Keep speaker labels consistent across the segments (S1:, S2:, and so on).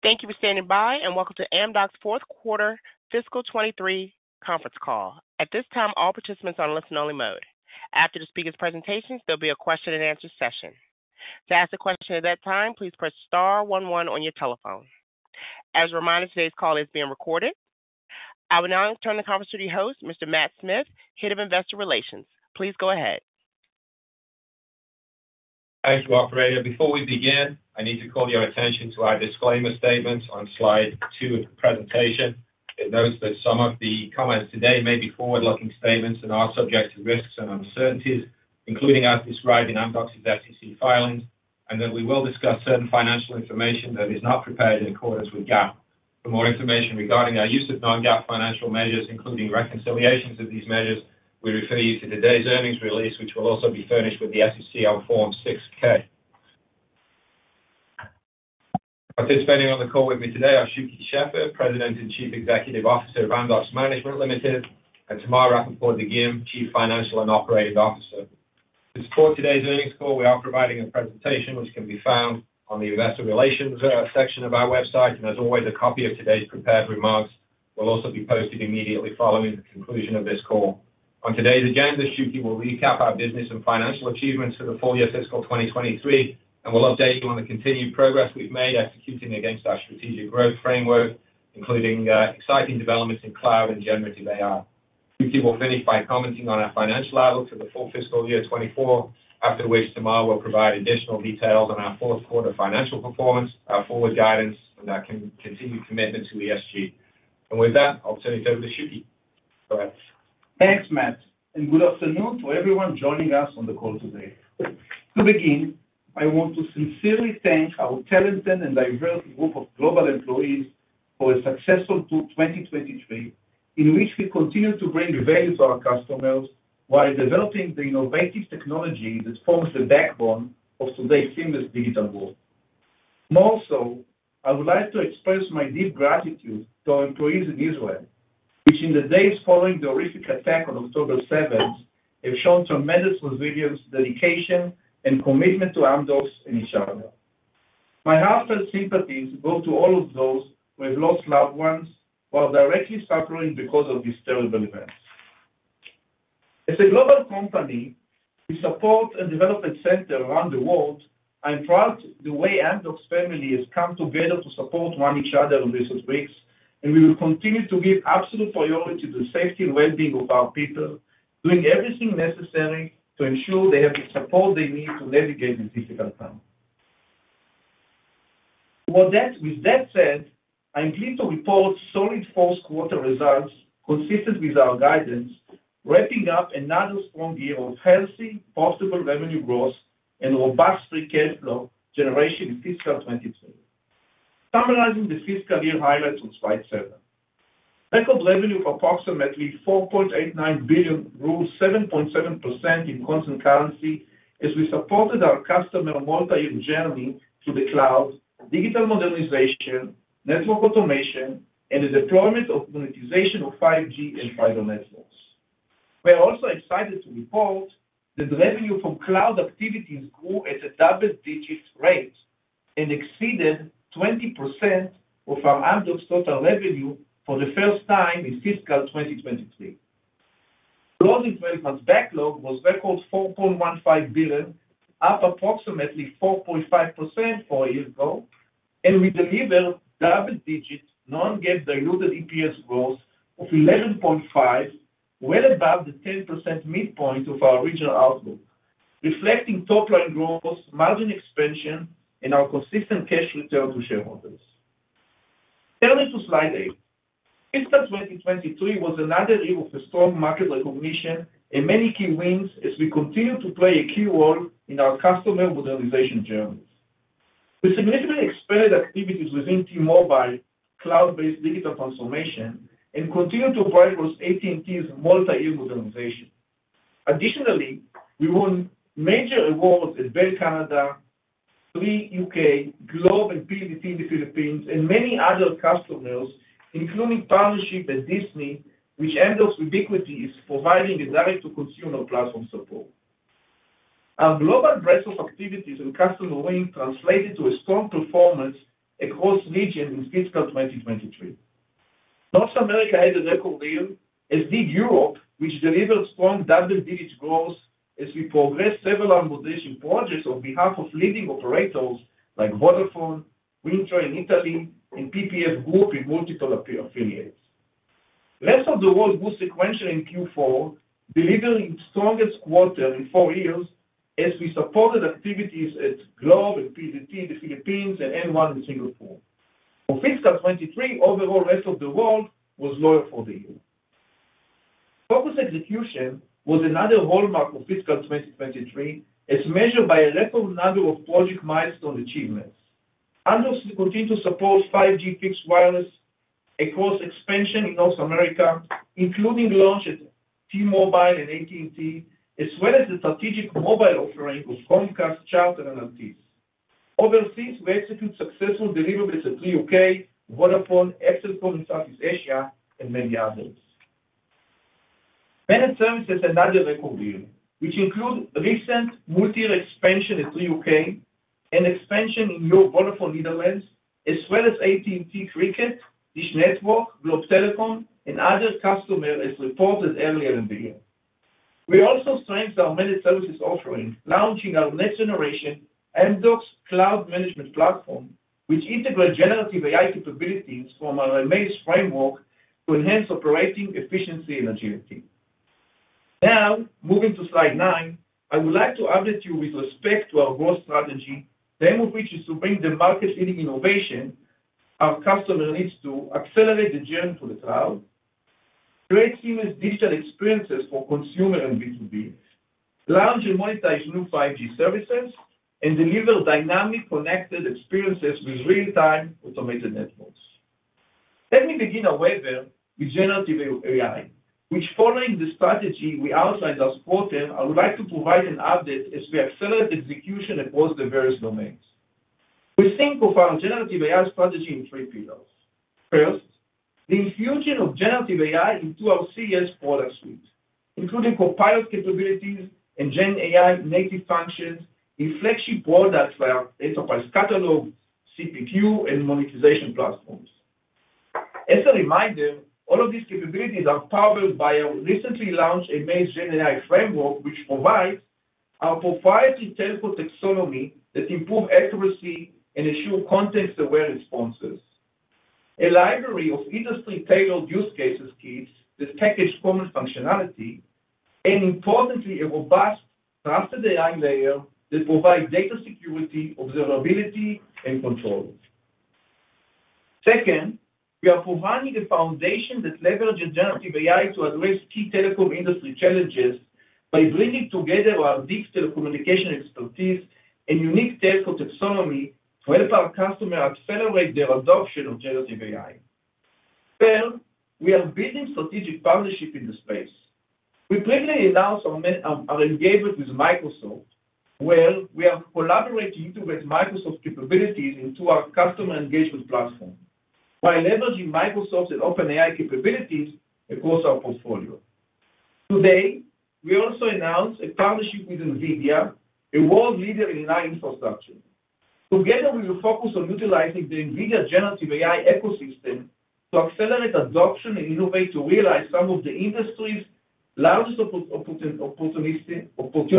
S1: Thank you for standing by, and welcome to Amdocs' fourth quarter fiscal 23 conference call. At this time, all participants are on listen-only mode. After the speaker's presentations, there'll be a question-and-answer session. To ask a question at that time, please press star 11 on your telephone. As a reminder, today's call is being recorded. I will now turn the conference to your host, Mr. Matt Smith, Head of Investor Relations. Please go ahead.
S2: Thank you, operator. Before we begin, I need to call your attention to our disclaimer statement on slide 2 of the presentation. It notes that some of the comments today may be forward-looking statements and are subject to risks and uncertainties, including as described in Amdocs' SEC filings, and that we will discuss certain financial information that is not prepared in accordance with GAAP. For more information regarding our use of non-GAAP financial measures, including reconciliations of these measures, we refer you to today's earnings release, which will also be furnished with the SEC on Form 6-K. Participating on the call with me today are Shuky Sheffer, President and Chief Executive Officer of Amdocs Management Limited, and Tamar Rapaport-Dagim, Chief Financial and Operating Officer. To support today's earnings call, we are providing a presentation which can be found on the Investor Relations section of our website, and as always, a copy of today's prepared remarks will also be posted immediately following the conclusion of this call. On today's agenda, Shuky will recap our business and financial achievements for the full year fiscal 2023, and we'll update you on the continued progress we've made executing against our strategic growth framework, including exciting developments in cloud and generative AI. Shuky will finish by commenting on our financial outlook for the full fiscal year 24, after which Tamar will provide additional details on our fourth quarter financial performance, our forward guidance, and our continued commitment to ESG. And with that, I'll turn it over to Shuky. Go ahead.
S3: Thanks, Matt, and good afternoon to everyone joining us on the call today. To begin, I want to sincerely thank our talented and diverse group of global employees for a successful 2023, in which we continue to bring value to our customers while developing the innovative technology that forms the backbone of today's seamless digital world. More so, I would like to express my deep gratitude to our employees in Israel, which in the days following the horrific attack on October 7th have shown tremendous resilience, dedication, and commitment to Amdocs and each other. My heartfelt sympathies go to all of those who have lost loved ones while directly suffering because of these terrible events. As a global company, we support and development center around the world. I'm proud the way Amdocs family has come together to support one each other in recent weeks, and we will continue to give absolute priority to the safety and well-being of our people, doing everything necessary to ensure they have the support they need to navigate this difficult time. With that said, I'm pleased to report solid fourth quarter results consistent with our guidance, wrapping up another strong year of healthy, profitable revenue growth and robust free cash flow generation in fiscal 23. Summarizing the fiscal year highlights on slide 7. Record revenue of approximately $4.89 billion grew 7.7% in constant currency as we supported our customer multi-year journey to the cloud, digital modernization, network automation, and the deployment of monetization of 5G and fiber networks. We are also excited to report that the revenue from cloud activities grew at a double-digit rate and exceeded 20% of our Amdocs total revenue for the first time in fiscal 2023. Closing 12 months backlog was record $4.15 billion, up approximately 4.5% for a year ago, and we delivered double-digit non-GAAP diluted EPS growth of 11.5%, well above the 10% midpoint of our original outlook, reflecting top-line growth, margin expansion, and our consistent cash return to shareholders. Turning to slide 8. Fiscal 2023 was another year of a strong market recognition and many key wins as we continue to play a key role in our customer modernization journeys. We significantly expanded activities within T-Mobile cloud-based digital transformation and continue to progress AT&T's multi-year modernization. Additionally, we won major awards at Bell Canada, Three UK, Globe and PLDT in the Philippines, and many other customers, including partnership at Disney, which Amdocs Ubiquiti is providing a direct-to-consumer platform support. Our global breadth of activities and customer wins translated to a strong performance across regions in fiscal 2023. North America had a record year, as did Europe, which delivered strong double-digit growth as we progressed several modernization projects on behalf of leading operators like Vodafone, Wind in Italy, and PPF Group in multiple affiliates. Rest of the world grew sequentially in Q4, delivering its strongest quarter in 4 years as we supported activities at Globe and PLDT, the Philippines, and N1 in Singapore. For fiscal 23, overall rest of the world was lower for the year. Focus execution was another hallmark of fiscal 2023 as measured by a record number of project milestone achievements. Amdocs will continue to support 5G fixed wireless across expansion in North America, including launch at T-Mobile and AT&T, as well as the strategic mobile offering of Comcast, Charter, and Altice. Overseas, we execute successful deliverables at Three UK, Vodafone, Excelcom in Southeast Asia, and many others. Managed services another record year, which include recent multi-year expansion at Three UK and expansion in Vodafone Netherlands, as well as AT&T Cricket, Dish Network, Globe Telecom, and other customers as reported earlier in the year. We also strengthened our managed services offering, launching our next generation Amdocs Cloud Management Platform, which integrates generative AI capabilities from our Amaze framework to enhance operating efficiency and agility. Now, moving to slide 9, I would like to update you with respect to our growth strategy, the aim of which is to bring the market-leading innovation our customer needs to accelerate the journey to the cloud, create seamless digital experiences for consumer and B2B, launch and monetize new 5G services, and deliver dynamic connected experiences with real-time automated networks. Let me begin, however, with generative AI, which following the strategy we outlined last quarter, I would like to provide an update as we accelerate execution across the various domains. We think of our generative AI strategy in 3 pillars. First, the infusion of generative AI into our CES product suite, including Copilot capabilities and Gen AI native functions in flagship products like our Enterprise Catalog, CPQ, and monetization platforms. As a reminder, all of these capabilities are powered by our recently launched Amaze Gen AI framework, which provides our proprietary telco taxonomy that improve accuracy and ensure context-aware responses, a library of industry-tailored use cases kits that package common functionality, and importantly, a robust, trusted AI layer that provides data security, observability, and control. Second, we are providing a foundation that leverages generative AI to address key telecom industry challenges by bringing together our deep telecommunication expertise and unique telco taxonomy to help our customers accelerate their adoption of generative AI. Third, we are building strategic partnership in the space. We previously announced our engagement with Microsoft, where we are collaborating to integrate Microsoft capabilities into our customer engagement platform, while leveraging Microsoft's and OpenAI capabilities across our portfolio. Today, we also announced a partnership with NVIDIA, a world leader in AI infrastructure. Together, we will focus on utilizing the NVIDIA generative AI ecosystem to accelerate adoption and innovate to realize some of the industry's largest opportunities,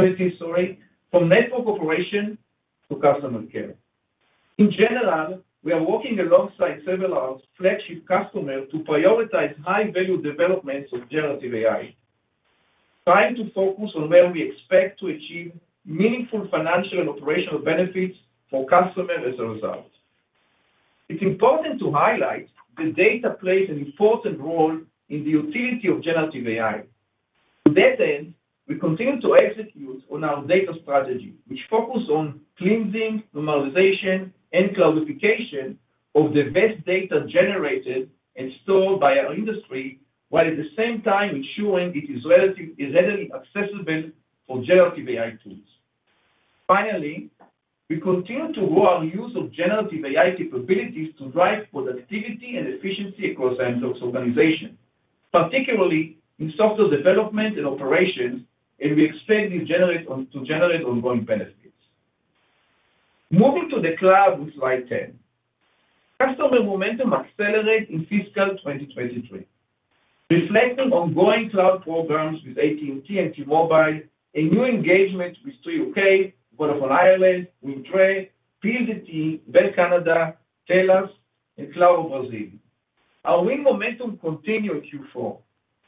S3: from network operation to customer care. In general, we are working alongside several of our flagship customers to prioritize high-value developments of generative AI, trying to focus on where we expect to achieve meaningful financial and operational benefits for customers as a result. It's important to highlight that data plays an important role in the utility of generative AI. To that end, we continue to execute on our data strategy, which focuses on cleansing, normalization, and cloudification of the vast data generated and stored by our industry, while at the same time ensuring it is readily accessible for generative AI tools. Finally, we continue to grow our use of generative AI capabilities to drive productivity and efficiency across Amdocs organization, particularly in software development and operations, and we expect this to generate ongoing benefits. Moving to the cloud with slide 10. Customer momentum accelerated in fiscal 2023, reflecting ongoing cloud programs with AT&T and T-Mobile, a new engagement with Three UK, Vodafone Ireland, Wind, PLDT, Bell Canada, TELUS, and Claro Brazil. Our win momentum continued in Q4.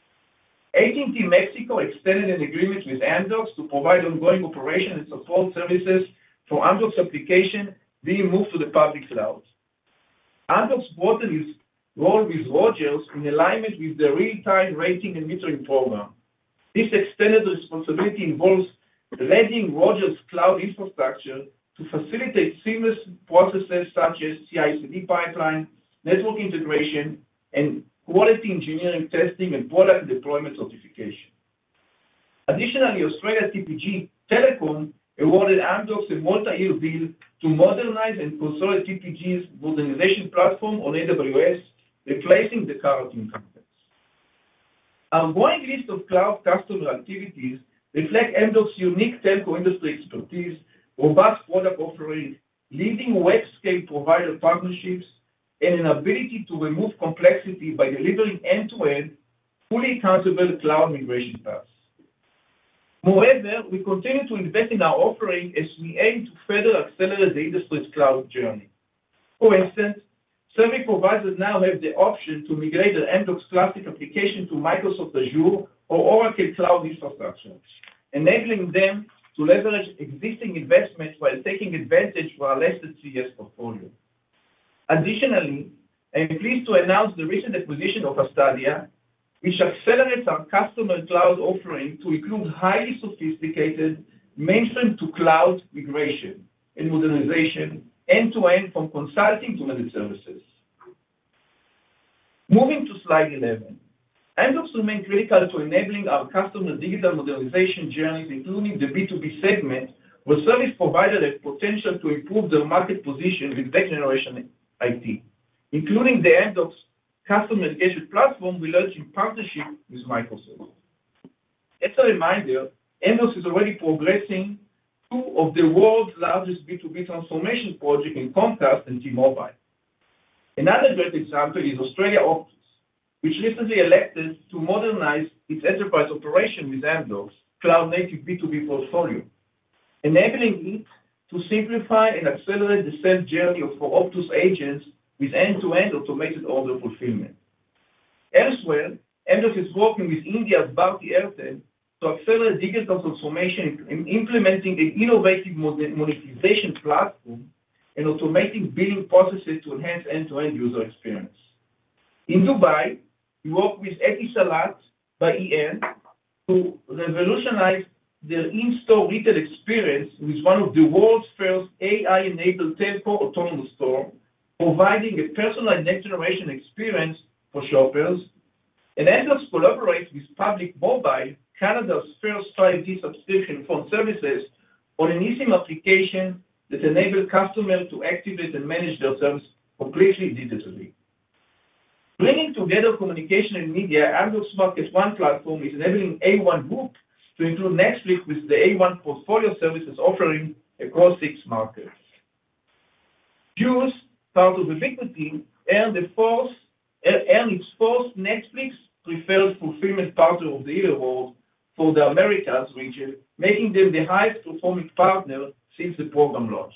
S3: AT&T Mexico extended an agreement with Amdocs to provide ongoing operation and support services for Amdocs application being moved to the public cloud. Amdocs broadened its role with Rogers in alignment with the real-time rating and metering program. This extended responsibility involves leading Rogers' cloud infrastructure to facilitate seamless processes such as CI/CD pipeline, network integration, and quality engineering testing and product deployment certification. Additionally, Australia TPG Telecom awarded Amdocs a multi-year deal to modernize and consolidate TPG's modernization platform on AWS, replacing the current incumbents. Our growing list of cloud customer activities reflect Amdocs' unique telco industry expertise, robust product offering, leading web-scale provider partnerships, and an ability to remove complexity by delivering end-to-end, fully accountable cloud migration paths. Moreover, we continue to invest in our offering as we aim to further accelerate the industry's cloud journey. For instance, service providers now have the option to migrate their Amdocs Classic application to Microsoft Azure or Oracle Cloud Infrastructure, enabling them to leverage existing investments while taking advantage of our latest CES portfolio. Additionally, I am pleased to announce the recent acquisition of Astadia, which accelerates our customer cloud offering to include highly sophisticated mainframe to cloud migration and modernization end-to-end from consulting to managed services. Moving to slide 11. Amdocs remain critical to enabling our customer digital modernization journeys, including the B2B segment, where service providers have potential to improve their market position with next-generation IT, including the Amdocs Customer Engagement Platform we launched in partnership with Microsoft. As a reminder, Amdocs is already progressing two of the world's largest B2B transformation projects in Comcast and T-Mobile. Another great example is Australia Optus, which recently elected to modernize its enterprise operation with Amdocs cloud-native B2B portfolio, enabling it to simplify and accelerate the sales journey for Optus agents with end-to-end automated order fulfillment. Elsewhere, Amdocs is working with India's Bharti Airtel to accelerate digital transformation in implementing an innovative monetization platform and automating billing processes to enhance end-to-end user experience. In Dubai, we work with Etisalat by EN to revolutionize their in-store retail experience with one of the world's first AI-enabled telco autonomous store, providing a personalized next-generation experience for shoppers. And Amdocs collaborates with Public Mobile, Canada's first 5G subscription phone services, on an eSIM application that enables customers to activate and manage their service completely digitally. Bringing together communication and media, Amdocs MarketONE platform is enabling A1 Group to include Netflix with the A1 portfolio services offering across 6 markets. Juice, part of Ubiquiti, earned its fourth Netflix Preferred Fulfillment Partner of the Year award for the Americas region, making them the highest performing partner since the program launched.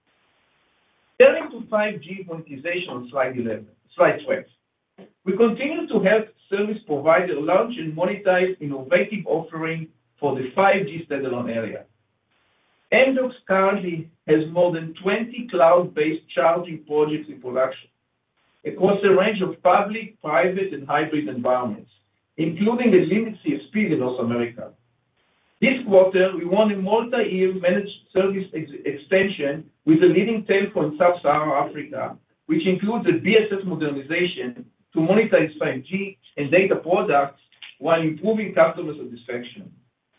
S3: Turning to 5G monetization on slide 12. We continue to help service providers launch and monetize innovative offerings for the 5G standalone area. Amdocs currently has more than 20 cloud-based charging projects in production across a range of public, private, and hybrid environments, including a limited CSP in North America. This quarter, we won a multi-year managed service extension with a leading telco in Sub-Saharan Africa, which includes a BSS modernization to monetize 5G and data products while improving customer satisfaction.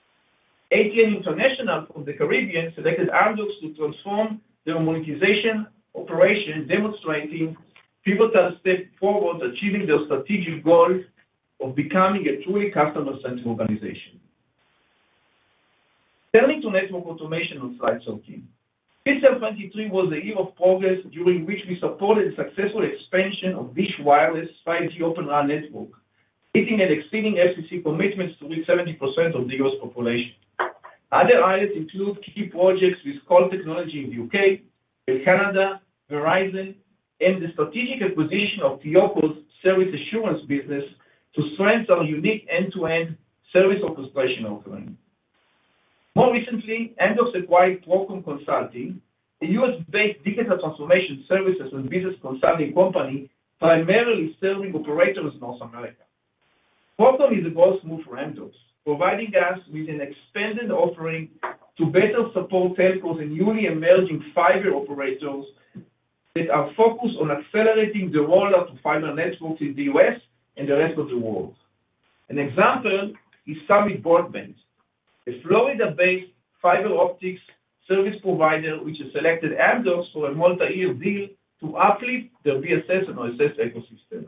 S3: ATN International from the Caribbean selected Amdocs to transform their monetization operation, demonstrating pivotal step forward, achieving their strategic goal of becoming a truly customer-centric organization. Turning to network automation on slide 13. Fiscal 23 was a year of progress during which we supported the successful expansion of Dish Wireless 5G Open RAN network, hitting and exceeding FCC commitments to reach 70% of the U.S. population. Other highlights include key projects with Colt Technology in the UK, Bell Canada, Verizon, and the strategic acquisition of TEOCO's service assurance business to strengthen our unique end-to-end service orchestration offering. More recently, Amdocs acquired Procom Consulting, a U.S.-based digital transformation services and business consulting company primarily serving operators in North America. Procom is a growth move for Amdocs, providing us with an expanded offering to better support telcos and newly emerging fiber operators that are focused on accelerating the rollout of fiber networks in the U.S. and the rest of the world. An example is Summit Broadband, a Florida-based fiber optics service provider which has selected Amdocs for a multi-year deal to uplift their BSS and OSS ecosystem.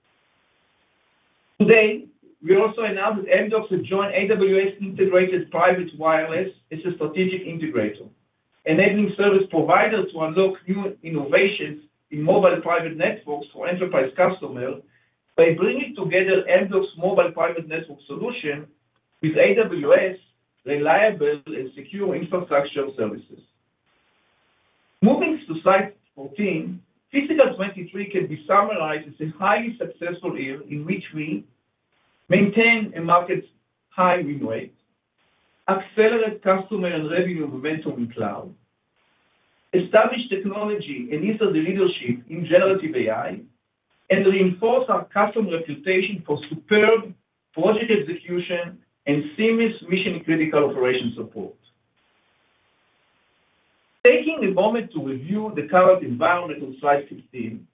S3: Today, we also announced that Amdocs has joined AWS Integrated Private Wireless as a strategic integrator, enabling service providers to unlock new innovations in mobile private networks for enterprise customers by bringing together Amdocs' mobile private network solution with AWS reliable and secure infrastructure services. Moving to slide 14, fiscal 23 can be summarized as a highly successful year in which we maintain a market high win rate, accelerate customer and revenue momentum in cloud, establish technology and industry leadership in generative AI, and reinforce our customer reputation for superb project execution and seamless mission-critical operation support. Taking a moment to review the current environment on slide 15,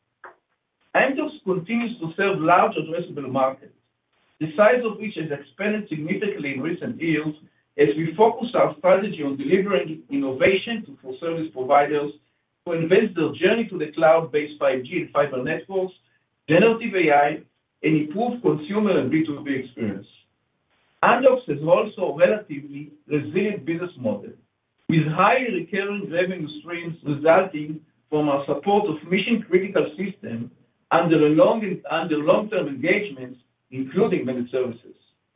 S3: Amdocs continues to serve large addressable markets, the size of which has expanded significantly in recent years as we focus our strategy on delivering innovation for service providers to advance their journey to the cloud-based 5G and fiber networks, generative AI, and improve consumer and B2B experience. Amdocs has also a relatively resilient business model, with high recurring revenue streams resulting from our support of mission-critical systems under long-term engagements, including managed services.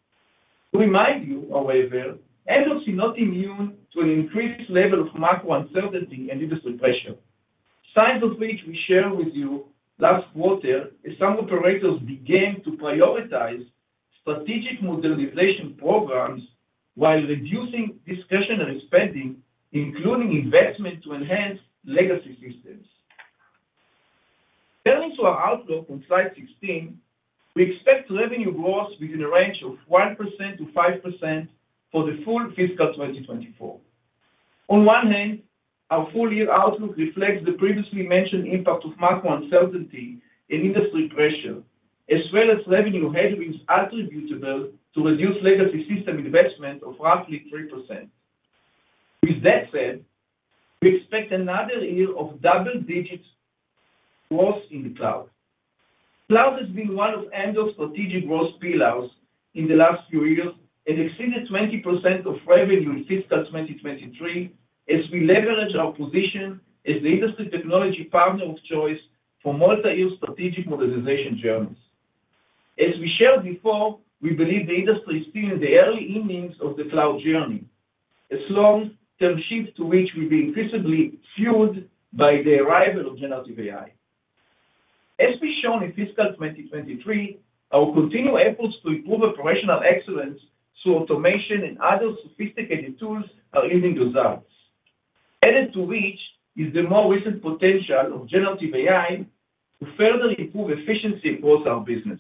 S3: To remind you, however, Amdocs is not immune to an increased level of macro uncertainty and industry pressure, signs of which we shared with you last quarter as some operators began to prioritize strategic modernization programs while reducing discretionary spending, including investment to enhance legacy systems. Turning to our outlook on slide 16, we expect revenue growth within a range of 1% to 5% for the full fiscal 2024. On one hand, our full-year outlook reflects the previously mentioned impact of macro uncertainty and industry pressure, as well as revenue headwinds attributable to reduced legacy system investment of roughly 3%. With that said, we expect another year of double-digit growth in the cloud. Cloud has been one of Amdocs' strategic growth pillars in the last few years and exceeded 20% of revenue in fiscal 2023 as we leverage our position as the industry technology partner of choice for multi-year strategic modernization journeys. As we shared before, we believe the industry is still in the early innings of the cloud journey, a long-term shift to which will be increasingly fueled by the arrival of generative AI. As we shown in fiscal 2023, our continued efforts to improve operational excellence through automation and other sophisticated tools are yielding results, added to which is the more recent potential of generative AI to further improve efficiency across our business.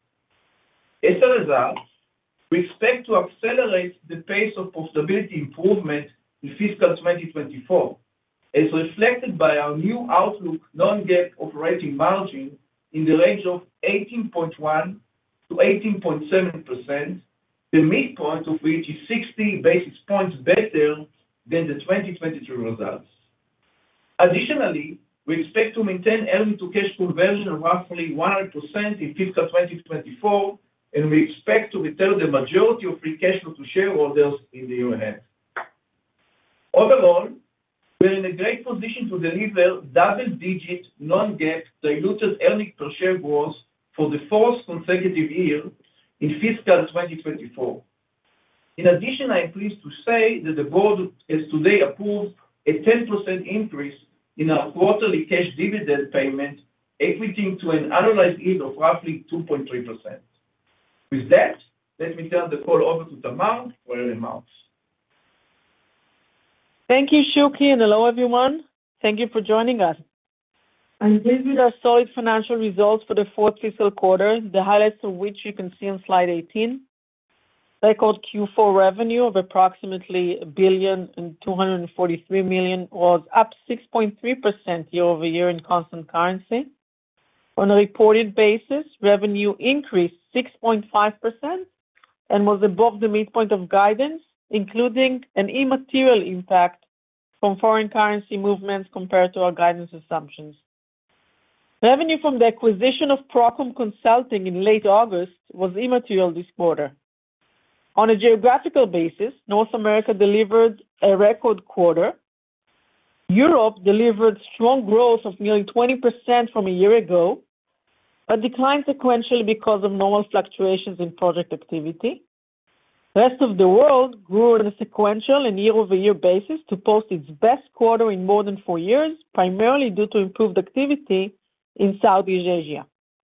S3: As a result, we expect to accelerate the pace of profitability improvement in fiscal 2024, as reflected by our new outlook non-GAAP operating margin in the range of 18.1% to 18.7%, the midpoint of which is 60 basis points better than the 2023 results. Additionally, we expect to maintain earnings-to-cash conversion of roughly 100% in fiscal 2024, and we expect to return the majority of free cash flow to shareholders in the year ahead. Overall, we're in a great position to deliver double-digit non-GAAP diluted earnings per share growth for the fourth consecutive year in fiscal 2024. In addition, I am pleased to say that the board has today approved a 10% increase in our quarterly cash dividend payment, equating to an annualized yield of roughly 2.3%. With that, let me turn the call over to Tamar for her remarks.
S4: Thank you, Shuky, and hello, everyone. Thank you for joining us. I'm pleased with our solid financial results for the fourth fiscal quarter, the highlights of which you can see on slide 18. Record Q4 revenue of approximately $1.243 billion was up 6.3% year-over-year in constant currency. On a reported basis, revenue increased 6.5% and was above the midpoint of guidance, including an immaterial impact from foreign currency movements compared to our guidance assumptions. Revenue from the acquisition of Procom Consulting in late August was immaterial this quarter. On a geographical basis, North America delivered a record quarter. Europe delivered strong growth of nearly 20% from a year ago, but declined sequentially because of normal fluctuations in project activity. The rest of the world grew on a sequential and year-over-year basis to post its best quarter in more than 4 years, primarily due to improved activity in Southeast Asia.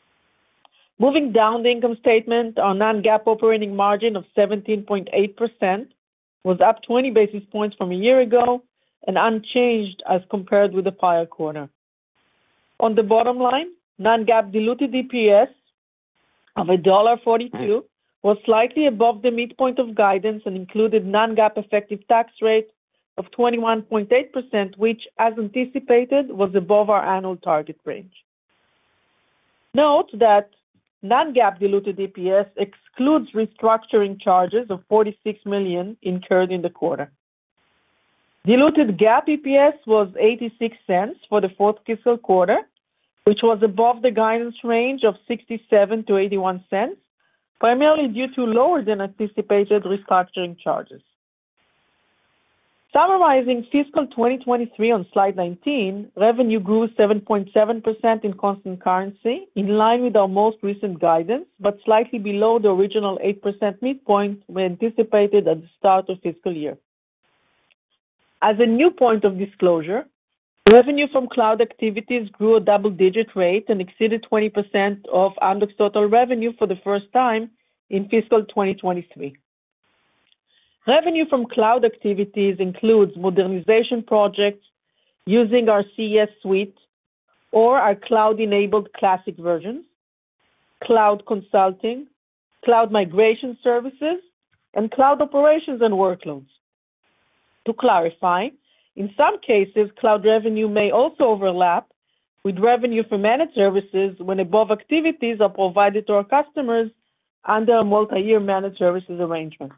S4: Moving down the income statement, our non-GAAP operating margin of 17.8% was up 20 basis points from a year ago and unchanged as compared with the prior quarter. On the bottom line, non-GAAP diluted EPS of $1.42 was slightly above the midpoint of guidance and included non-GAAP effective tax rate of 21.8%, which, as anticipated, was above our annual target range. Note that non-GAAP diluted EPS excludes restructuring charges of $46 million incurred in the quarter. Diluted GAAP EPS was $0.86 for the fourth fiscal quarter, which was above the guidance range of $0.67 to $0.81, primarily due to lower than anticipated restructuring charges. Summarizing fiscal 2023 on slide 19, revenue grew 7.7% in constant currency, in line with our most recent guidance, but slightly below the original 8% midpoint we anticipated at the start of fiscal year. As a new point of disclosure, revenue from cloud activities grew a double-digit rate and exceeded 20% of Amdocs' total revenue for the first time in fiscal 2023. Revenue from cloud activities includes modernization projects using our CES suite or our cloud-enabled classic versions, cloud consulting, cloud migration services, and cloud operations and workloads. To clarify, in some cases, cloud revenue may also overlap with revenue for managed services when above activities are provided to our customers under a multi-year managed services arrangement.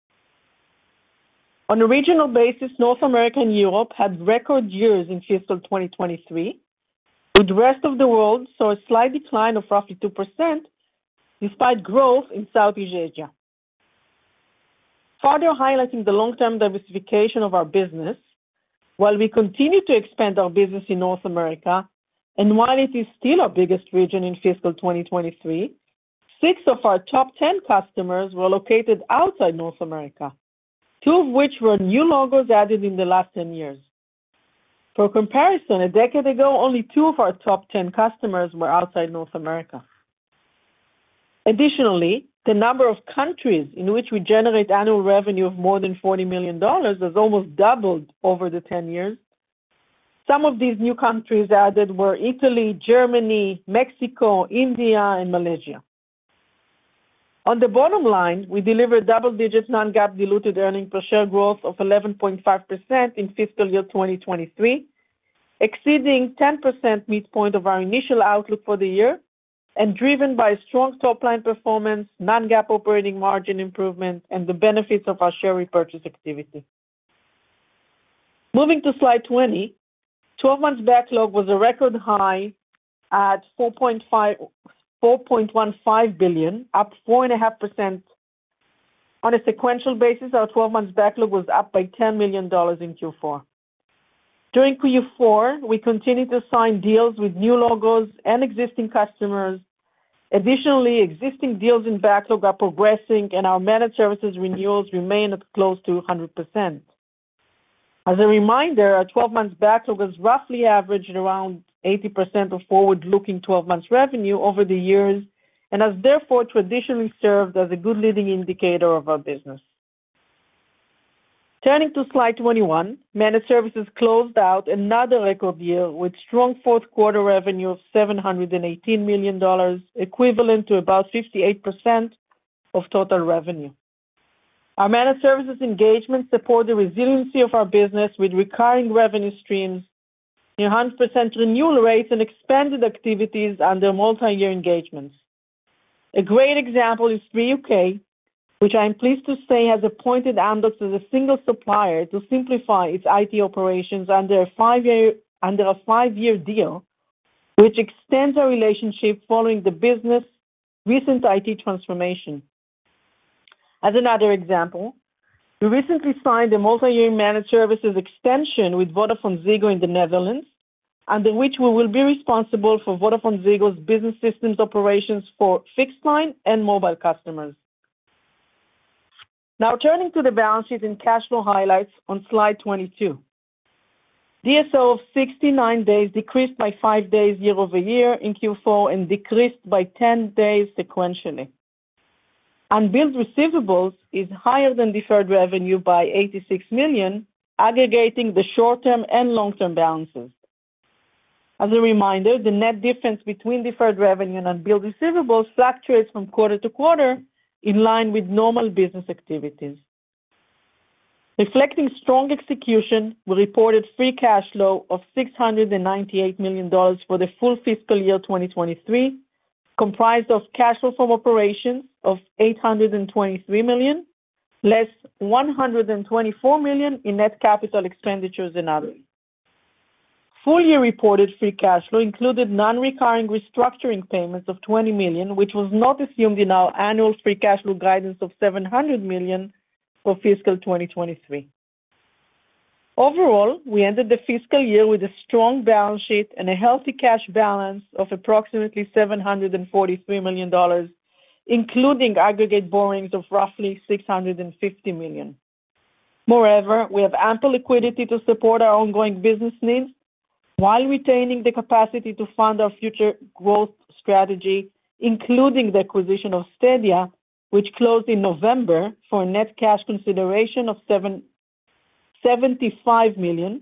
S4: On a regional basis, North America and Europe had record years in fiscal 2023, with the rest of the world saw a slight decline of roughly 2%, despite growth in Southeast Asia. Further highlighting the long-term diversification of our business, while we continue to expand our business in North America, and while it is still our biggest region in fiscal 2023, 6 of our top 10 customers were located outside North America, 2 of which were new logos added in the last 10 years. For comparison, a decade ago, only 2 of our top 10 customers were outside North America. Additionally, the number of countries in which we generate annual revenue of more than $40 million has almost doubled over the 10 years. Some of these new countries added were Italy, Germany, Mexico, India, and Malaysia. On the bottom line, we delivered double-digit non-GAAP diluted earnings per share growth of 11.5% in fiscal year 2023, exceeding 10% midpoint of our initial outlook for the year, and driven by strong top-line performance, non-GAAP operating margin improvement, and the benefits of our share repurchase activity. Moving to slide 20, 12 months backlog was a record high at $4.15 billion, up 4.5%. On a sequential basis, our 12 months backlog was up by $10 million in Q4. During Q4, we continued to sign deals with new logos and existing customers. Additionally, existing deals in backlog are progressing, and our managed services renewals remain at close to 100%. As a reminder, our 12-month backlog has roughly averaged around 80% of forward-looking 12-month revenue over the years and has therefore traditionally served as a good leading indicator of our business. Turning to slide 21, managed services closed out another record year with strong fourth quarter revenue of $718 million, equivalent to about 58% of total revenue. Our managed services engagements support the resiliency of our business with recurring revenue streams, 100% renewal rates, and expanded activities under multi-year engagements. A great example is Three UK, which I am pleased to say has appointed Amdocs as a single supplier to simplify its IT operations under a five-year deal, which extends our relationship following the business' recent IT transformation. As another example, we recently signed a multi-year managed services extension with VodafoneZiggo in the Netherlands, under which we will be responsible for VodafoneZiggo's business systems operations for fixed line and mobile customers. Now turning to the balance sheet and cash flow highlights on slide 22. DSO of 69 days decreased by 5 days year-over-year in Q4 and decreased by 10 days sequentially. Unbilled receivables is higher than deferred revenue by $86 million, aggregating the short-term and long-term balances. As a reminder, the net difference between deferred revenue and unbilled receivables fluctuates from quarter to quarter in line with normal business activities. Reflecting strong execution, we reported free cash flow of $698 million for the full fiscal year 2023, comprised of cash flow from operations of $823 million, less $124 million in net capital expenditures and others. Full-year reported free cash flow included non-recurring restructuring payments of $20 million, which was not assumed in our annual free cash flow guidance of $700 million for fiscal 2023. Overall, we ended the fiscal year with a strong balance sheet and a healthy cash balance of approximately $743 million, including aggregate borrowings of roughly $650 million. Moreover, we have ample liquidity to support our ongoing business needs while retaining the capacity to fund our future growth strategy, including the acquisition of Stadia, which closed in November for a net cash consideration of $75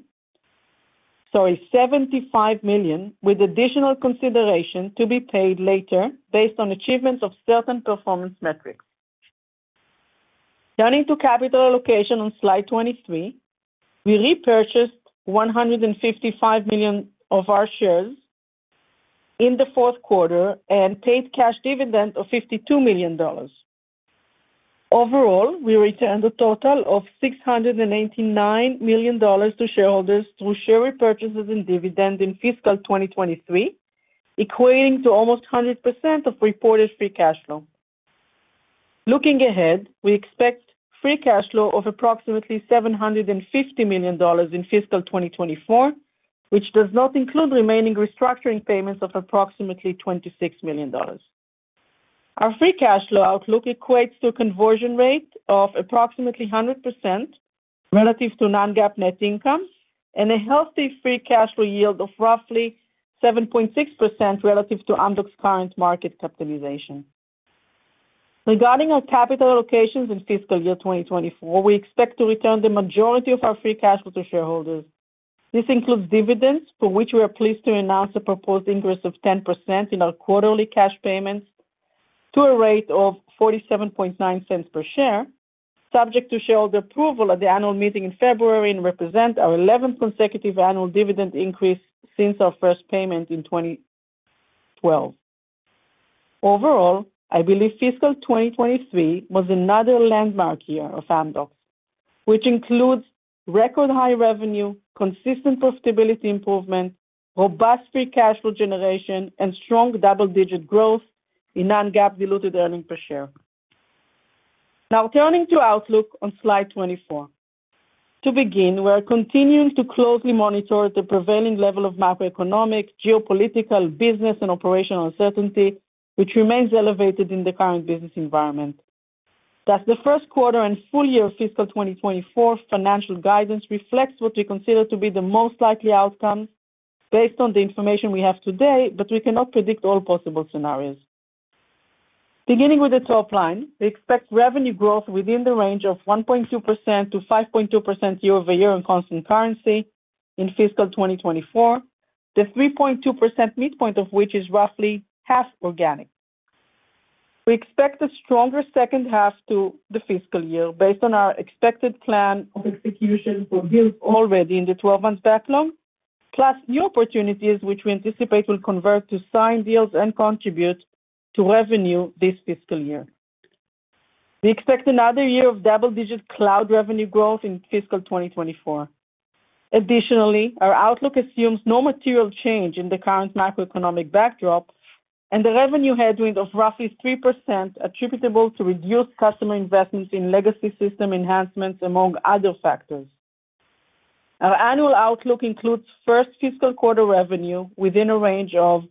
S4: million, with additional consideration to be paid later based on achievements of certain performance metrics. Turning to capital allocation on slide 23, we repurchased $155 million of our shares in the fourth quarter and paid cash dividend of $52 million. Overall, we returned a total of $689 million to shareholders through share repurchases and dividend in fiscal 2023, equating to almost 100% of reported free cash flow. Looking ahead, we expect free cash flow of approximately $750 million in fiscal 2024, which does not include remaining restructuring payments of approximately $26 million. Our free cash flow outlook equates to a conversion rate of approximately 100% relative to non-GAAP net income and a healthy free cash flow yield of roughly 7.6% relative to Amdocs' current market capitalization. Regarding our capital allocations in fiscal year 2024, we expect to return the majority of our free cash flow to shareholders. This includes dividends, for which we are pleased to announce a proposed increase of 10% in our quarterly cash payments to a rate of 47.9 cents per share, subject to shareholder approval at the annual meeting in February, and represent our 11th consecutive annual dividend increase since our first payment in 2012. Overall, I believe fiscal 2023 was another landmark year of Amdocs, which includes record high revenue, consistent profitability improvement, robust free cash flow generation, and strong double-digit growth in non-GAAP diluted earnings per share. Now turning to outlook on slide 24. To begin, we are continuing to closely monitor the prevailing level of macroeconomic, geopolitical, business, and operational uncertainty, which remains elevated in the current business environment. Thus, the first quarter and full year fiscal 2024 financial guidance reflects what we consider to be the most likely outcomes based on the information we have today, but we cannot predict all possible scenarios. Beginning with the top line, we expect revenue growth within the range of 1.2% to 5.2% year-over-year in constant currency in fiscal 2024, the 3.2% midpoint of which is roughly half organic. We expect a stronger second half to the fiscal year based on our expected plan of execution for deals already in the 12-month backlog, plus new opportunities which we anticipate will convert to signed deals and contribute to revenue this fiscal year. We expect another year of double-digit cloud revenue growth in fiscal 2024. Additionally, our outlook assumes no material change in the current macroeconomic backdrop and the revenue headwind of roughly 3% attributable to reduced customer investments in legacy system enhancements, among other factors. Our annual outlook includes first fiscal quarter revenue within a range of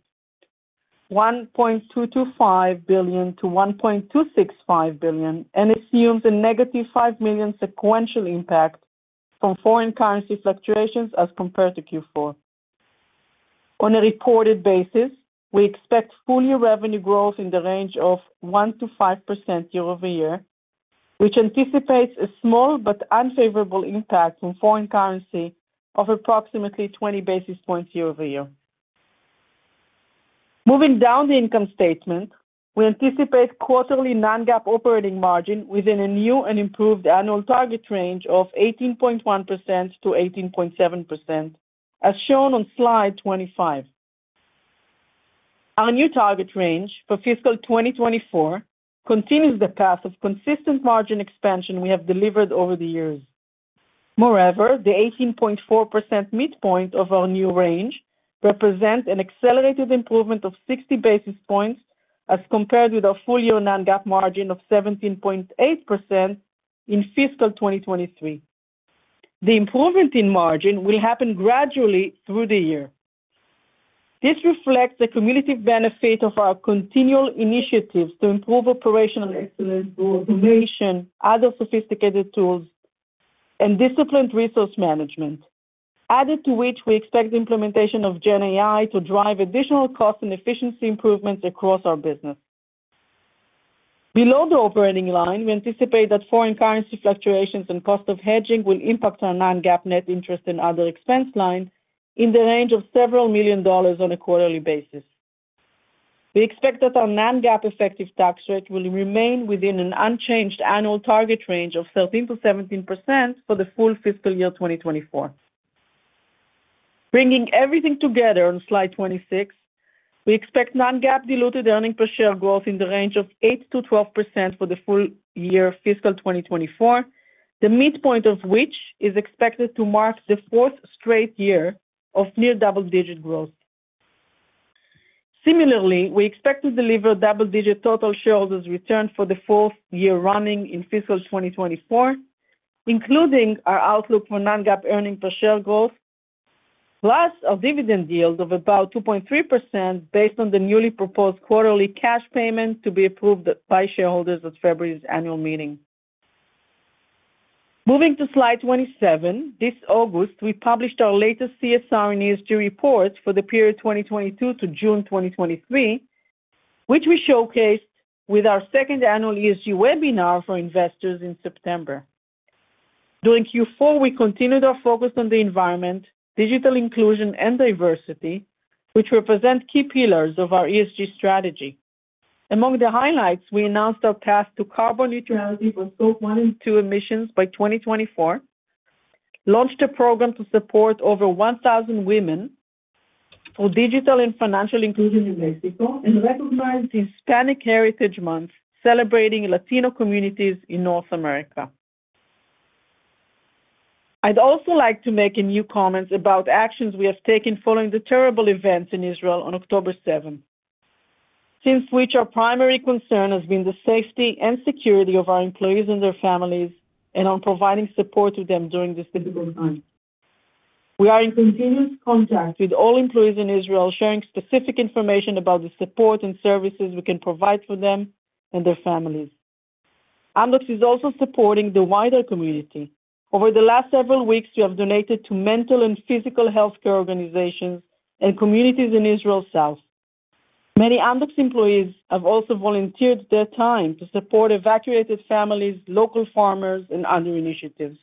S4: $1.225 billion to $1.265 billion and assumes a negative $5 million sequential impact from foreign currency fluctuations as compared to Q4. On a reported basis, we expect full-year revenue growth in the range of 1% to 5% year-over-year, which anticipates a small but unfavorable impact from foreign currency of approximately 20 basis points year-over-year. Moving down the income statement, we anticipate quarterly non-GAAP operating margin within a new and improved annual target range of 18.1% to 18.7%, as shown on slide 25. Our new target range for fiscal 2024 continues the path of consistent margin expansion we have delivered over the years. Moreover, the 18.4% midpoint of our new range represents an accelerated improvement of 60 basis points as compared with our full-year non-GAAP margin of 17.8% in fiscal 2023. The improvement in margin will happen gradually through the year. This reflects the cumulative benefit of our continual initiatives to improve operational excellence through automation, other sophisticated tools, and disciplined resource management, added to which we expect the implementation of GenAI to drive additional cost and efficiency improvements across our business. Below the operating line, we anticipate that foreign currency fluctuations and cost of hedging will impact our non-GAAP net interest and other expense line in the range of several $1 million on a quarterly basis. We expect that our non-GAAP effective tax rate will remain within an unchanged annual target range of 13% to 17% for the full fiscal year 2024. Bringing everything together on slide 26, we expect non-GAAP diluted earnings per share growth in the range of 8% to 12% for the full year fiscal 2024, the midpoint of which is expected to mark the fourth straight year of near double-digit growth. Similarly, we expect to deliver double-digit total shareholders' return for the fourth year running in fiscal 2024, including our outlook for non-GAAP earnings per share growth, plus a dividend yield of about 2.3% based on the newly proposed quarterly cash payment to be approved by shareholders at February's annual meeting. Moving to slide 27, this August, we published our latest CSR and ESG report for the period 2022 to June 2023, which we showcased with our second annual ESG webinar for investors in September. During Q4, we continued our focus on the environment, digital inclusion, and diversity, which represent key pillars of our ESG strategy. Among the highlights, we announced our path to carbon neutrality for Scope 1 and 2 emissions by 2024, launched a program to support over 1,000 women for digital and financial inclusion in Mexico, and recognized Hispanic Heritage Month, celebrating Latino communities in North America. I'd also like to make a few comments about actions we have taken following the terrible events in Israel on October 7th, since which our primary concern has been the safety and security of our employees and their families, and on providing support to them during this difficult time. We are in continuous contact with all employees in Israel, sharing specific information about the support and services we can provide for them and their families. Amdocs is also supporting the wider community. Over the last several weeks, we have donated to mental and physical healthcare organizations and communities in Israel South. Many Amdocs employees have also volunteered their time to support evacuated families, local farmers, and other initiatives.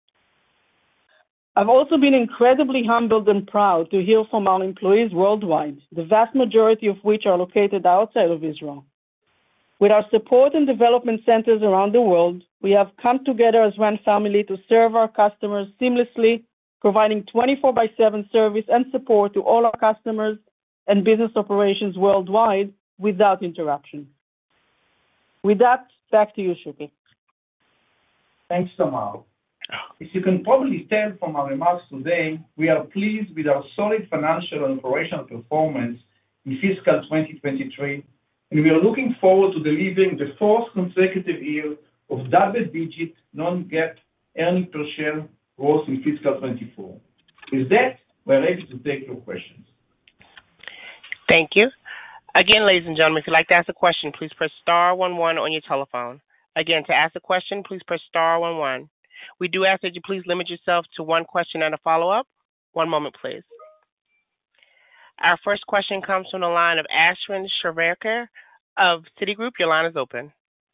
S4: I've also been incredibly humbled and proud to hear from our employees worldwide, the vast majority of which are located outside of Israel. With our support and development centers around the world, we have come together as one family to serve our customers seamlessly, providing 24/7 service and support to all our customers and business operations worldwide without interruption. With that, back to you, Shuky.
S3: Thanks, Tamar. As you can probably tell from our remarks today, we are pleased with our solid financial and operational performance in fiscal 2023, and we are looking forward to delivering the fourth consecutive year of double-digit non-GAAP earnings per share growth in fiscal 2024. With that, we're ready to take your questions.
S1: Thank you. Again, ladies and gentlemen, if you'd like to ask a question, please press star 11 on your telephone. Again, to ask a question, please press star 11. We do ask that you please limit yourself to one question and a follow-up. One moment, please. Our first question comes from the line of Ashwin Shirvaikar of Citigroup. Your line is open.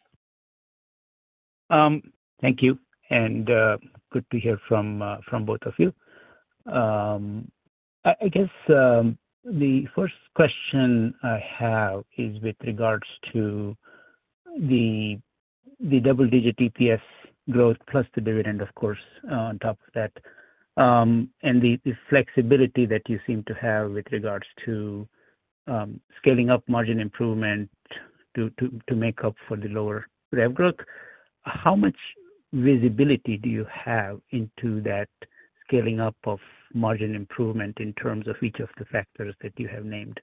S5: Thank you, and good to hear from both of you. I guess the first question I have is with regards to the double-digit EPS growth plus the dividend, of course, on top of that, and the flexibility that you seem to have with regards to scaling up margin improvement to make up for the lower rev growth. How much visibility do you have into that scaling up of margin improvement in terms of each of the factors that you have named?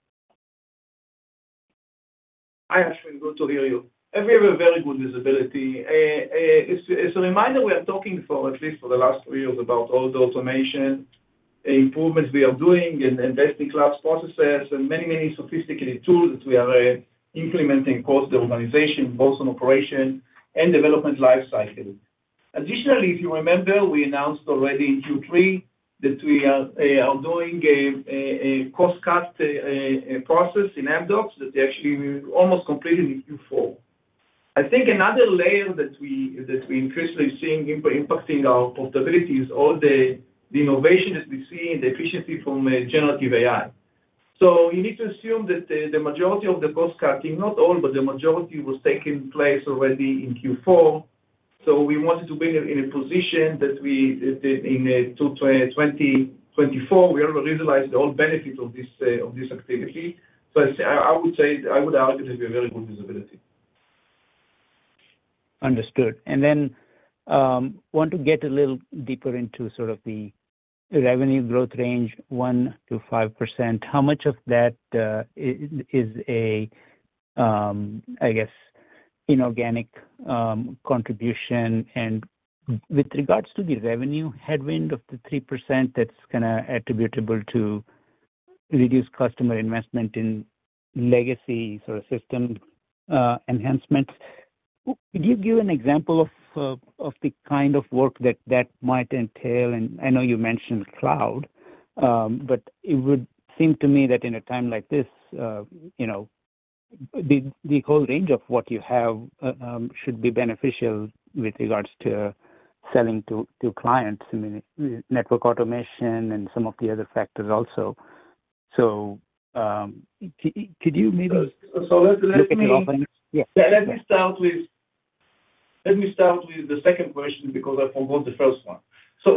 S3: Hi, Ashwin. Good to hear you. We have a very good visibility. As a reminder, we are talking for at least for the last 3 years about all the automation improvements we are doing and best-in-class processes and many sophisticated tools that we are implementing across the organization, both on operation and development lifecycle. Additionally, if you remember, we announced already in Q3 that we are doing a cost-cut process in Amdocs that actually almost completed in Q4. I think another layer that we increasingly seeing impacting our profitability is all the innovation that we see and the efficiency from generative AI. So you need to assume that the majority of the cost cutting, not all, but the majority was taking place already in Q4. So we wanted to be in a position that in 2024, we already realized the whole benefit of this activity. So I would argue that we have very good visibility.
S5: Understood. And then want to get a little deeper into sort of the revenue growth range, 1% to 5%. How much of that is a, I guess, inorganic contribution? And with regards to the revenue headwind of the 3% that's kind of attributable to reduced customer investment in legacy sort of system enhancements, could you give an example of the kind of work that might entail? And I know you mentioned cloud, but it would seem to me that in a time like this, the whole range of what you have should be beneficial with regards to selling to clients. I mean, network automation and some of the other factors also. So could you maybe look at your offerings? Yeah.
S3: Let me start with the second question because I forgot the first one. So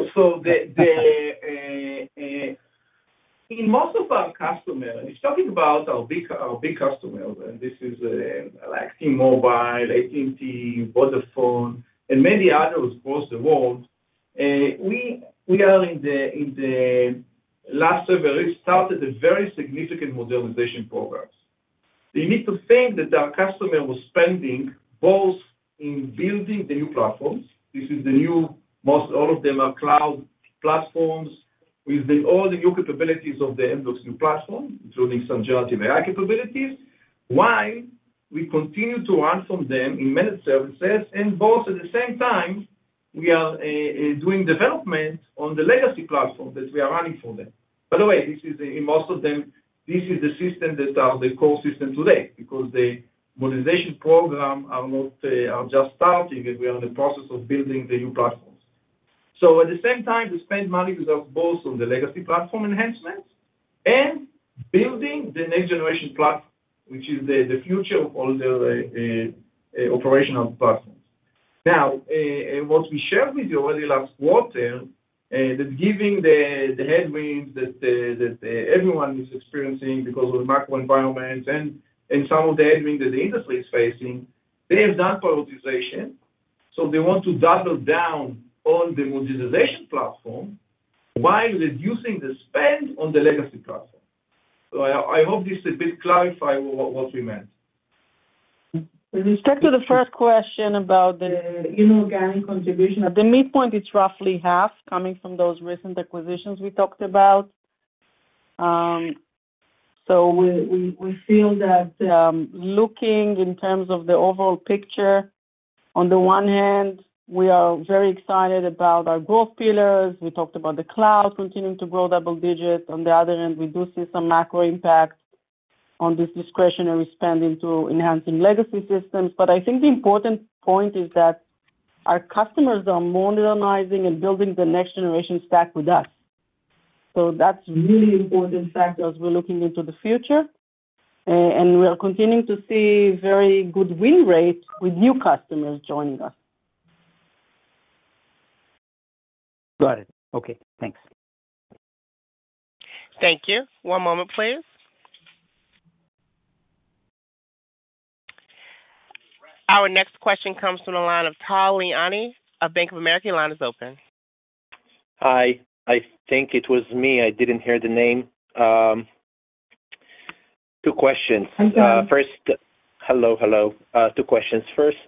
S3: in most of our customers, and it's talking about our big customers, and this is like T-Mobile, AT&T, Vodafone, and many others across the world. We are in the last several years started a very significant modernization programs. You need to think that our customer was spending both in building the new platforms. This is the new, most all of them are cloud platforms with all the new capabilities of the Amdocs new platform, including some generative AI capabilities, while we continue to run from them in managed services, and both at the same time, we are doing development on the legacy platform that we are running for them. By the way, this is in most of them, this is the system that are the core system today, because the modernization program are just starting, and we are in the process of building the new platforms. So at the same time, we spend money with us both on the legacy platform enhancements and building the next generation platform, which is the future of all the operational platforms. Now, what we shared with you already last quarter, that giving the headwinds that everyone is experiencing because of the macro environment and some of the headwinds that the industry is facing, they have done prioritization. So they want to double down on the modernization platform while reducing the spend on the legacy platform. So I hope this a bit clarify what we meant.
S4: With respect to the first question about the inorganic contribution, at the midpoint, it's roughly half coming from those recent acquisitions we talked about. So we feel that looking in terms of the overall picture, on the one hand, we are very excited about our growth pillars. We talked about the cloud continuing to grow double digits. On the other hand, we do see some macro impact on this discretionary spend into enhancing legacy systems. But I think the important point is that our customers are modernizing and building the next generation stack with us. So that's really important factor as we're looking into the future. And we are continuing to see very good win rate with new customers joining us.
S5: Got it. Okay, thanks.
S1: Thank you. One moment, please. Our next question comes from the line of Tal Liani of Bank of America. Your line is open.
S6: Hi. I think it was me. I didn't hear the name. Two questions. First, hello. Two questions. First,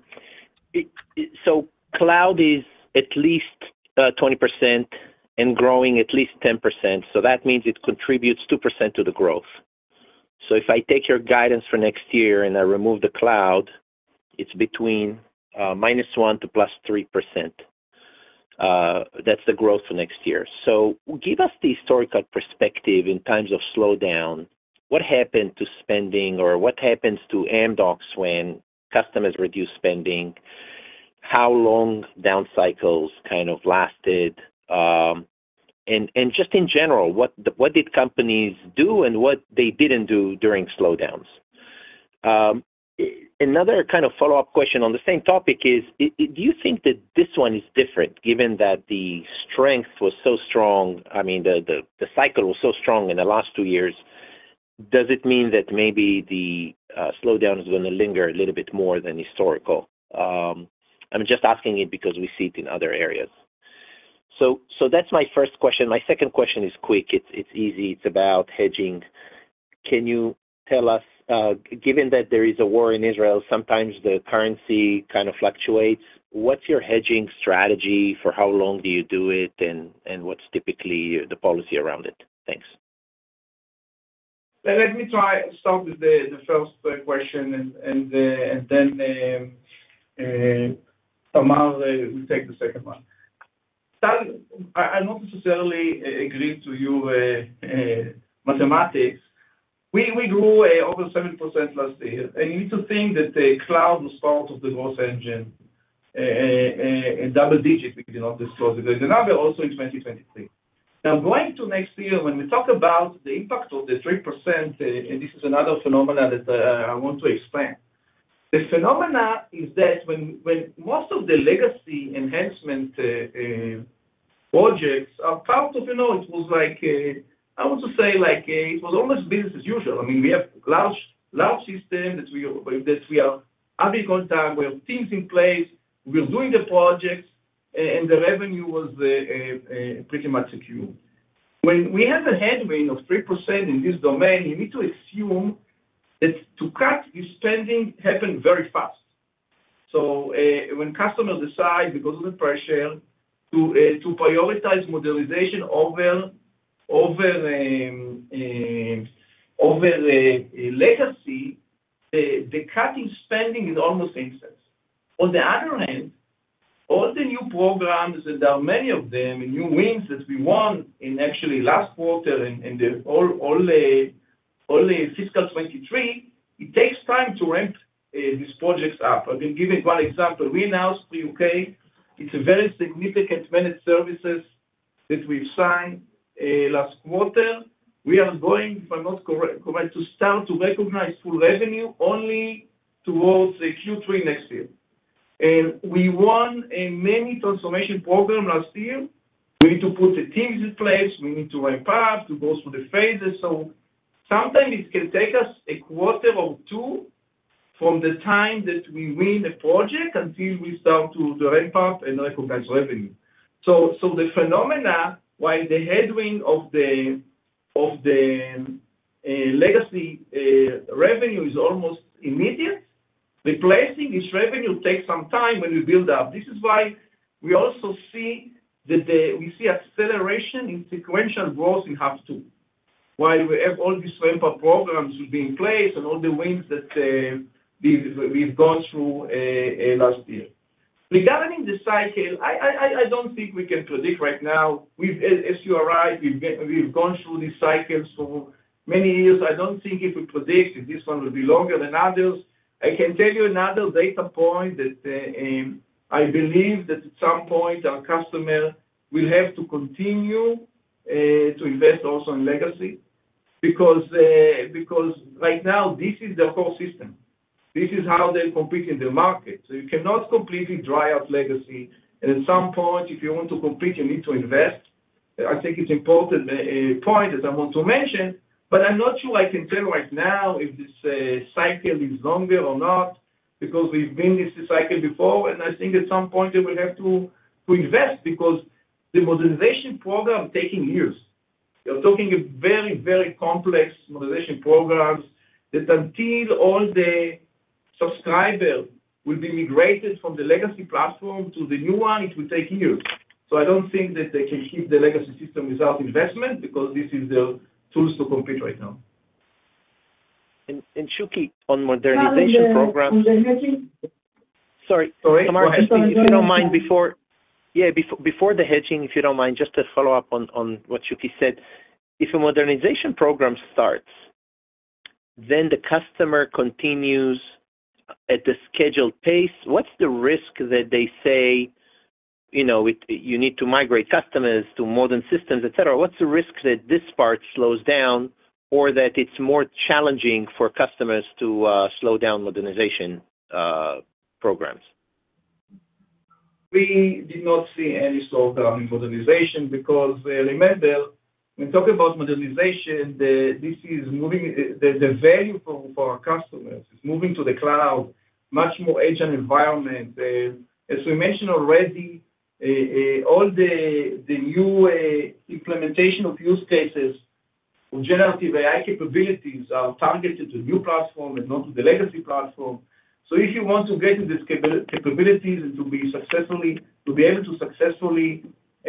S6: so cloud is at least 20% and growing at least 10%. So that means it contributes 2% to the growth. So if I take your guidance for next year and I remove the cloud, it's between -1% to +3%. That's the growth for next year. So give us the historical perspective in times of slowdown. What happened to spending, or what happens to Amdocs when customers reduce spending? How long down cycles kind of lasted? And just in general, what did companies do and what they didn't do during slowdowns? Another kind of follow-up question on the same topic is, do you think that this one is different, given that the strength was so strong? I mean, the cycle was so strong in the last 2 years. Does it mean that maybe the slowdown is going to linger a little bit more than historical? I'm just asking it because we see it in other areas. So that's my first question. My second question is quick. It's easy. It's about hedging. Can you tell us, given that there is a war in Israel, sometimes the currency kind of fluctuates. What's your hedging strategy? For how long do you do it, and what's typically the policy around it? Thanks.
S3: Let me start with the first question, and then Tamar will take the second one. I not necessarily agree to your mathematics. We grew over 7% last year, and you need to think that the cloud was part of the growth engine, a double digit. We did not disclose the number also in 2023. Now, going to next year, when we talk about the impact of the 3%, and this is another phenomena that I want to explain. The phenomena is that when most of the legacy enhancement projects are part of, it was like, I want to say, like it was almost business as usual. I mean, we have large system that we are having contact, we have teams in place, we're doing the projects, and the revenue was pretty much secure. When we have a headwind of 3% in this domain, you need to assume that to cut your spending happened very fast. So when customers decide, because of the pressure, to prioritize modernization over legacy, the cutting spending is almost instant. On the other hand, all the new programs, and there are many of them, and new wins that we won in actually last quarter and all fiscal 23, it takes time to ramp these projects up. I can give you one example. We announced for UK, it's a very significant managed services that we've signed last quarter. We are going, if I'm not correct, to start to recognize full revenue only towards Q3 next year. And we won many transformation programs last year. We need to put the teams in place. We need to ramp up, to go through the phases. So sometimes it can take us a quarter or two from the time that we win a project until we start to ramp up and recognize revenue. So the phenomena, while the headwind of the legacy revenue is almost immediate, replacing this revenue takes some time when we build up. This is why we also see that we see acceleration in sequential growth in half two, while we have all these ramp-up programs will be in place and all the wins that we've gone through last year. Regarding the cycle, I don't think we can predict right now. As you are right, we've gone through these cycles for many years. I don't think if we predict if this one will be longer than others. I can tell you another data point that I believe that at some point our customer will have to continue to invest also in legacy because right now this is their core system. This is how they compete in the market. So you cannot completely dry out legacy. And at some point, if you want to compete, you need to invest. I think it's important point that I want to mention, but I'm not sure I can tell right now if this cycle is longer or not, because we've been in this cycle before, and I think at some point they will have to invest because the modernization program taking years. You're talking a very, very complex modernization programs that until all the subscribers will be migrated from the legacy platform to the new one, it will take years. So I don't think that they can keep the legacy system without investment because this is the tools to compete right now.
S6: And Shuky, on modernization programs. Sorry, Tamar, if you don't mind, before the hedging, if you don't mind, just to follow up on what Shuky said. If a modernization program starts, then the customer continues at the scheduled pace. What's the risk that they say, you need to migrate customers to modern systems, et cetera? What's the risk that this part slows down or that it's more challenging for customers to slow down modernization programs?
S3: We did not see any slowdown in modernization because remember, when talking about modernization, this is moving the value for our customers is moving to the cloud, much more agile environment. As we mentioned already, all the new implementation of use cases of generative AI capabilities are targeted to new platform and not to the legacy platform. So if you want to get into these capabilities and to be able to successfully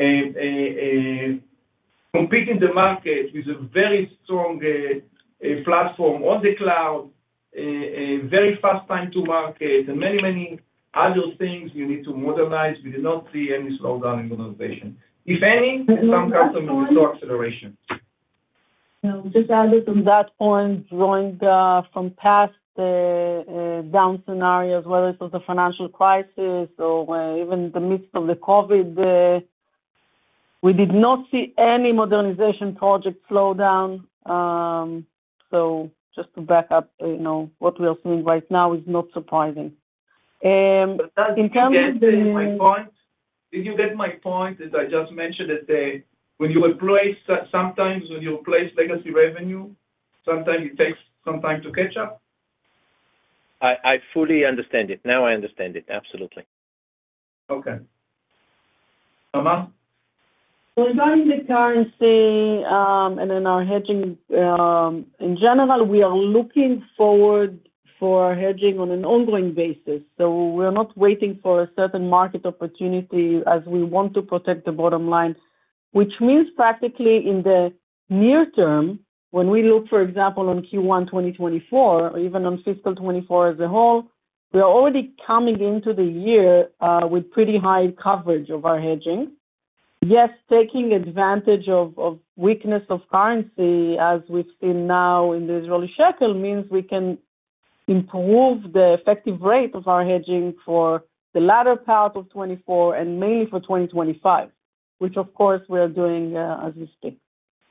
S3: compete in the market with a very strong platform on the cloud, a very fast time to market, and many other things you need to modernize. We did not see any slowdown in modernization. If any, some customers saw acceleration.
S4: Just added on that point, drawing from past down scenarios, whether it was the financial crisis or even the midst of the COVID, we did not see any modernization project slow down. So just to back up, what we are seeing right now is not surprising.
S3: In terms of my point, did you get my point that I just mentioned that when you replace, sometimes when you replace legacy revenue, sometimes it takes some time to catch up?
S6: I fully understand it. Now I understand it. Absolutely.
S3: Okay. Tamar?
S4: So regarding the currency and then our hedging, in general, we are looking forward for our hedging on an ongoing basis. So we're not waiting for a certain market opportunity as we want to protect the bottom line, which means practically in the near term, when we look, for example, on Q1 2024, or even on fiscal 24 as a whole, we are already coming into the year with pretty high coverage of our hedging. Yes, taking advantage of weakness of currency, as we've seen now in the Israeli shekel, means we can improve the effective rate of our hedging for the latter part of 24 and mainly for 2025, which of course we are doing as we speak.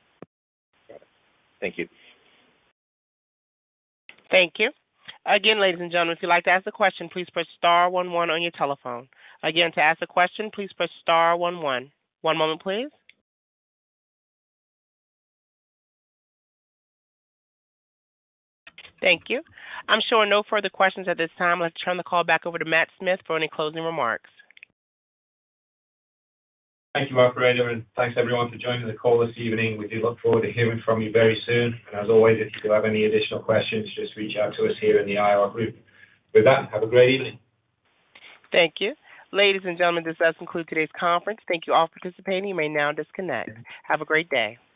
S6: Thank you.
S1: Thank you. Again, ladies and gentlemen, if you'd like to ask a question, please press star 11 on your telephone. Again, to ask a question, please press star 11. One moment, please. Thank you. I'm showing no further questions at this time. Let's turn the call back over to Matt Smith for any closing remarks.
S2: Thank you, operator, and thanks everyone for joining the call this evening. We do look forward to hearing from you very soon. And as always, if you do have any additional questions, just reach out to us here in the IR group. With that, have a great evening.
S1: Thank you. Ladies and gentlemen, this does conclude today's conference. Thank you all for participating. You may now disconnect. Have a great day.